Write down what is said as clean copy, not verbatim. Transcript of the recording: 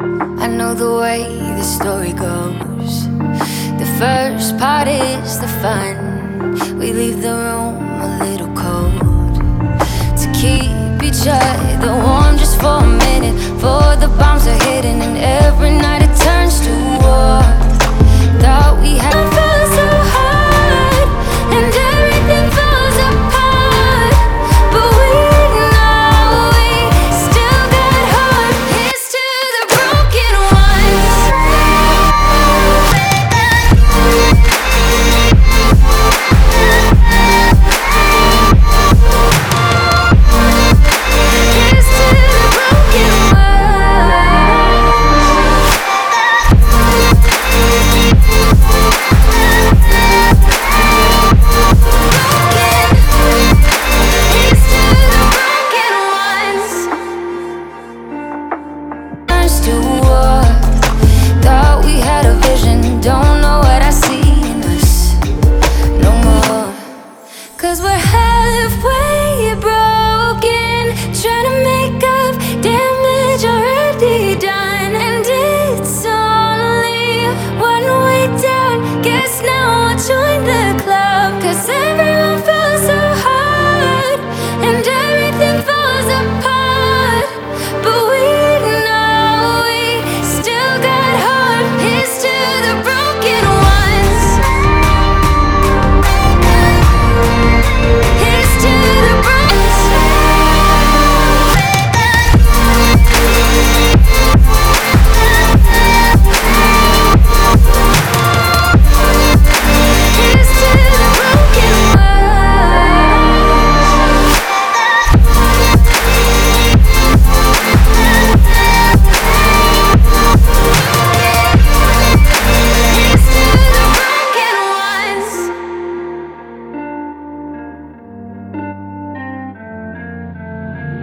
I know the way the story goes. The first part is the fun. We leave the room a little cold to keep each other warm just for a minute. For the bombs are hidden and every night it turns to war. Thought we had felt so hard and everything falls apart, but we know we still got heart. Here's to the broken ones. Here's to the broken to war. Thought we had a vision, don't know what I see in us no more. 'Cause we're